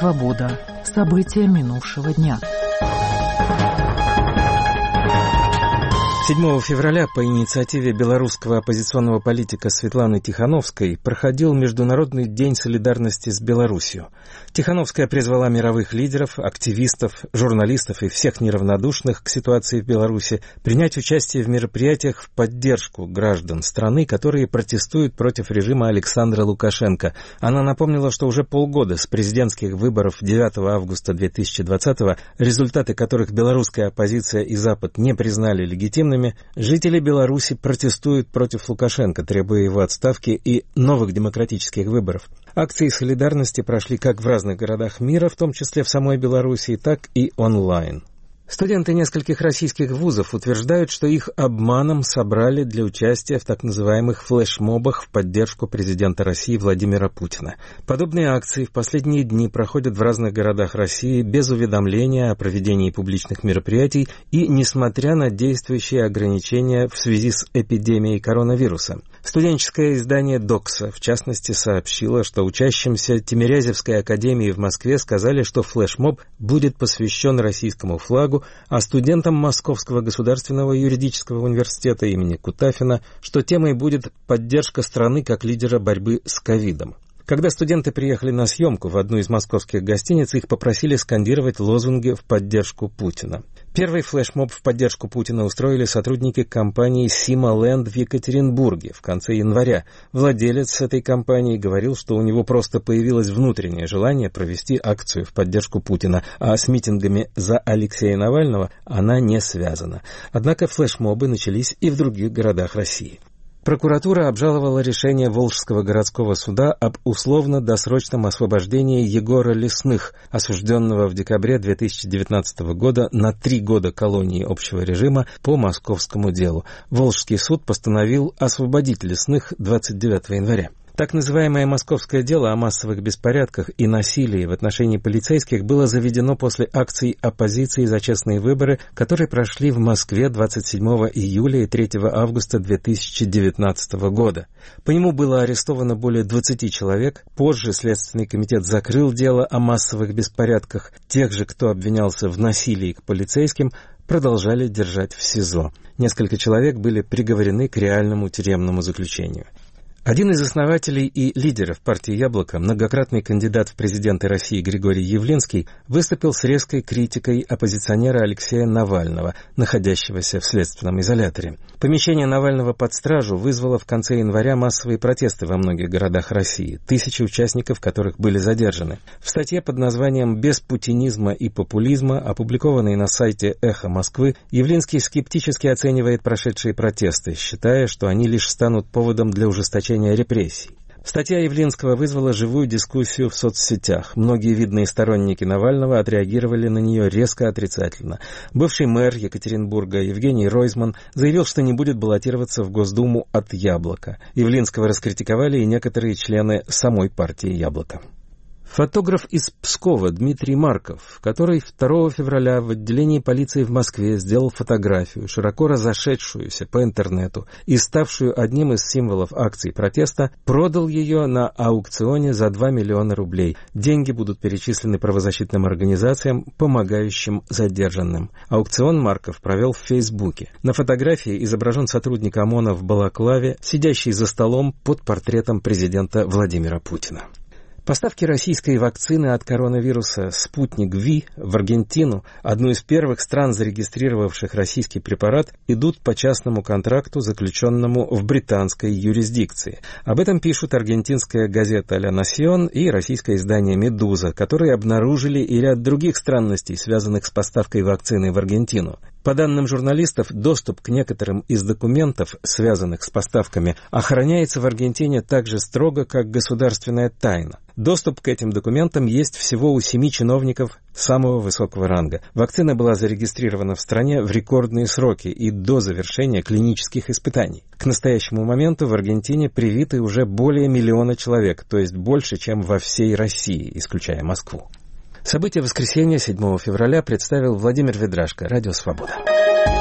Свобода. События минувшего дня. 7 февраля по инициативе белорусского оппозиционного политика Светланы Тихановской проходил Международный день солидарности с Беларусью. Тихановская призвала мировых лидеров, активистов, журналистов и всех неравнодушных к ситуации в Беларуси принять участие в мероприятиях в поддержку граждан страны, которые протестуют против режима Александра Лукашенко. Она напомнила, что уже полгода с президентских выборов 9 августа 2020-го, результаты которых белорусская оппозиция и Запад не признали легитимными, жители Беларуси протестуют против Лукашенко, требуя его отставки и новых демократических выборов. Акции солидарности прошли как в разных городах мира, в том числе в самой Белоруссии, так и онлайн. Студенты нескольких российских вузов утверждают, что их обманом собрали для участия в так называемых флешмобах в поддержку президента России Владимира Путина. Подобные акции в последние дни проходят в разных городах России без уведомления о проведении публичных мероприятий и несмотря на действующие ограничения в связи с эпидемией коронавируса. Студенческое издание «Докса» в частности сообщило, что учащимся Тимирязевской академии в Москве сказали, что флешмоб будет посвящен российскому флагу, а студентам Московского государственного юридического университета имени Кутафина, что темой будет поддержка страны как лидера борьбы с ковидом. Когда студенты приехали на съемку в одну из московских гостиниц, их попросили скандировать лозунги в поддержку Путина. Первый флешмоб в поддержку Путина устроили сотрудники компании «Сима-Ленд» в Екатеринбурге в конце января. Владелец этой компании говорил, что у него просто появилось внутреннее желание провести акцию в поддержку Путина, а с митингами за Алексея Навального она не связана. Однако флешмобы начались и в других городах России. Прокуратура обжаловала решение Волжского городского суда об условно-досрочном освобождении Егора Лесных, осужденного в декабре 2019 года на 3 года колонии общего режима по московскому делу. Волжский суд постановил освободить Лесных 29 января. Так называемое московское дело о массовых беспорядках и насилии в отношении полицейских было заведено после акций оппозиции за честные выборы, которые прошли в Москве 27 июля и 3 августа 2019 года. По нему было арестовано более 20 человек. Позже Следственный комитет закрыл дело о массовых беспорядках. Тех же, кто обвинялся в насилии к полицейским, продолжали держать в СИЗО. Несколько человек были приговорены к реальному тюремному заключению. Один из основателей и лидеров партии «Яблоко», многократный кандидат в президенты России Григорий Явлинский, выступил с резкой критикой оппозиционера Алексея Навального, находящегося в следственном изоляторе. Помещение Навального под стражу вызвало в конце января массовые протесты во многих городах России, тысячи участников которых были задержаны. В статье под названием «Без путинизма и популизма», опубликованной на сайте «Эхо Москвы», Явлинский скептически оценивает прошедшие протесты, считая, что они лишь станут поводом для ужесточения репрессий. Статья Явлинского вызвала живую дискуссию в соцсетях. Многие видные сторонники Навального отреагировали на нее резко отрицательно. Бывший мэр Екатеринбурга Евгений Ройзман заявил, что не будет баллотироваться в Госдуму от «Яблока». Явлинского раскритиковали и некоторые члены самой партии «Яблоко». Фотограф из Пскова Дмитрий Марков, который 2 февраля в отделении полиции в Москве сделал фотографию, широко разошедшуюся по интернету и ставшую одним из символов акций протеста, продал ее на аукционе за 2 миллиона рублей. Деньги будут перечислены правозащитным организациям, помогающим задержанным. Аукцион Марков провел в Фейсбуке. На фотографии изображен сотрудник ОМОНа в балаклаве, сидящий за столом под портретом президента Владимира Путина. Поставки российской вакцины от коронавируса «Спутник Ви» в Аргентину, одну из первых стран, зарегистрировавших российский препарат, идут по частному контракту, заключенному в британской юрисдикции. Об этом пишут аргентинская газета «Ля Насьон» и российское издание «Медуза», которые обнаружили и ряд других странностей, связанных с поставкой вакцины в Аргентину. По данным журналистов, доступ к некоторым из документов, связанных с поставками, охраняется в Аргентине так же строго, как государственная тайна. Доступ к этим документам есть всего у 7 чиновников самого высокого ранга. Вакцина была зарегистрирована в стране в рекордные сроки и до завершения клинических испытаний. К настоящему моменту в Аргентине привиты уже более 1 миллиона человек, то есть больше, чем во всей России, исключая Москву. События воскресенья 7 февраля представил Владимир Ведрашко, Радио Свобода.